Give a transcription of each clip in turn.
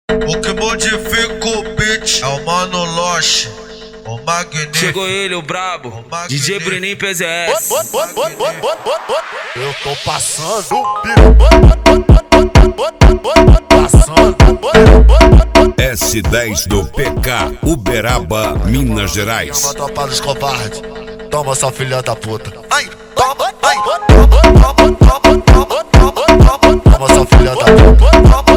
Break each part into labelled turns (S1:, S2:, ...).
S1: O que modifica o beat é o Mano Loche, o Magnífico.
S2: Chegou ele, o brabo, DJ Bruninho PZS.
S3: Eu tô passando, passando.
S4: S10 do PK, Uberaba, Minas Gerais.
S3: Chama a tropa dos covardes, toma sua filha da puta. Ai, toma, ai, toma sua filha da puta.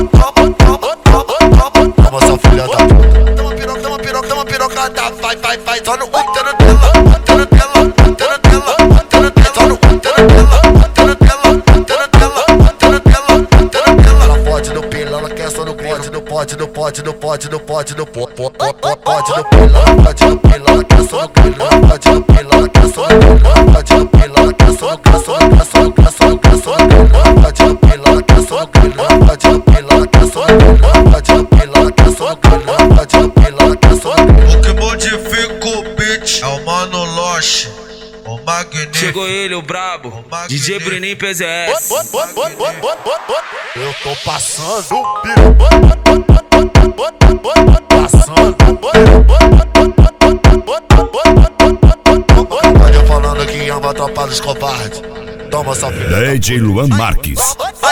S3: Toma sua filha da puta. Toma pirocada, vai, só no útero dela, útero dela, útero dela, útero dela, só no útero dela, útero dela, útero dela, útero dela, útero dela. Ela pode no pila, ela quer só no pode, no pode, no pode, no pode, no pode, no pode, pode no pila, ela pode no pila, ela quer só no pila, ela pode no pila, ela quer só no pila, ela pode no pila, ela quer só no pila, só no pila, só no pila, só no pila, ela pode no pila, ela quer só no pila, ela pode no pila, ela quer só no pila, ela pode no pila, ela quer só no pila, ela pode no pila, ela quer só no pila.
S1: O que modifica o beat é o Mano Loche, o Magnífico.
S2: Chegou ele, o brabo, DJ Bruninho PZS.
S3: Eu tô passando, passando. Olha falando que ama a tropa dos covardes, toma sua filha.
S4: DJ Luan Marques.
S3: Ai,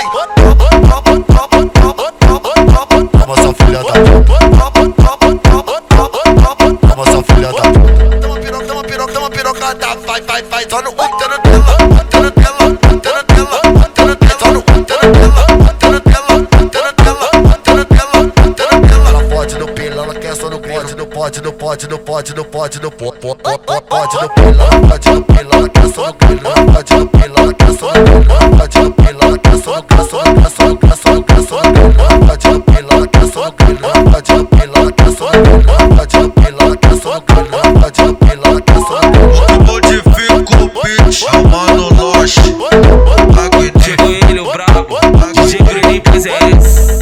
S3: toma sua filha da puta. Toma sua filha da puta. Toma pirocada, vai, só no útero dela, útero dela, útero dela, útero dela, só no útero dela, útero dela, útero dela, útero dela, útero dela. Ela pode no pila, ela quer só no pode, no pode, no pode, no pode, no pode, no pode, pode no pila, ela pode no pila, ela quer só no pila, ela pode no pila, ela quer só no pila, ela pode no pila, ela quer só no pila, só no pila, só no pila, só no pila, ela pode no pila, ela quer só no pila, ela pode no pila, ela quer só no pila, ela pode no pila, ela quer só no pila, ela pode no pila, ela quer só no pila.
S1: O que modifica o beat é o Mano Loche, o Magnífico.
S2: Chegou ele, o brabo, DJ Bruninho PZS.